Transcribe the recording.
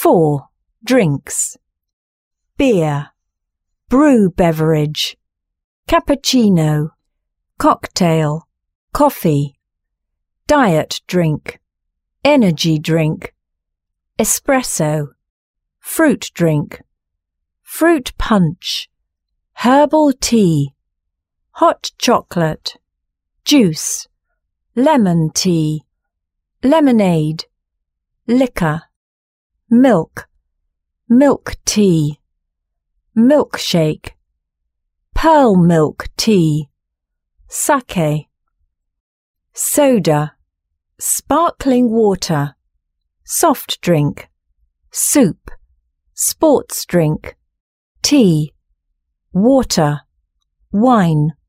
4. Drinks. Beer, brew beverage, cappuccino, cocktail, coffee, diet drink, energy drink, espresso, fruit drink, fruit punch, herbal tea, hot chocolate, juice, lemon tea, lemonade, liquor, milk, milk tea, milkshake, pearl milk tea, sake, soda, sparkling water, soft drink, soup, sports drink, tea, water, wine.